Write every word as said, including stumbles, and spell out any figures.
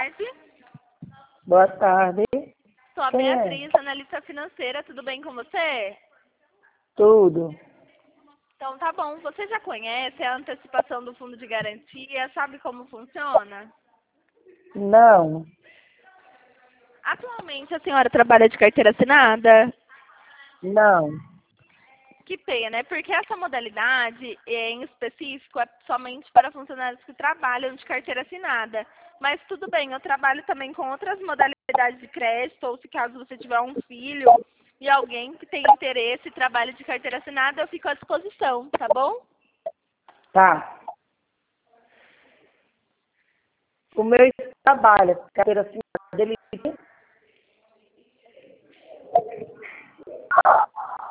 tarde. Boa tarde. Sou a Quem é? Beatriz, analista financeira. Tudo bem com você? Tudo. Então tá bom. Você já conhece a antecipação do fundo de garantia? Sabe como funciona? Não. Atualmente a senhora trabalha de carteira assinada? Não. Que pena, né? Porque essa modalidade, em específico, é somente para funcionários que trabalham de carteira assinada. Mas tudo bem, eu trabalho também com outras modalidades de crédito, ou se caso você tiver um filho e alguém que tem interesse e trabalha de carteira assinada, eu fico à disposição, tá bom? Tá. O meu trabalho, carteira assinada, ele